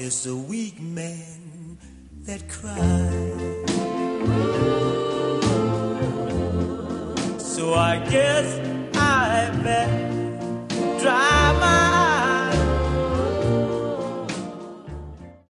just a weak man that cries. So I guess I better dry my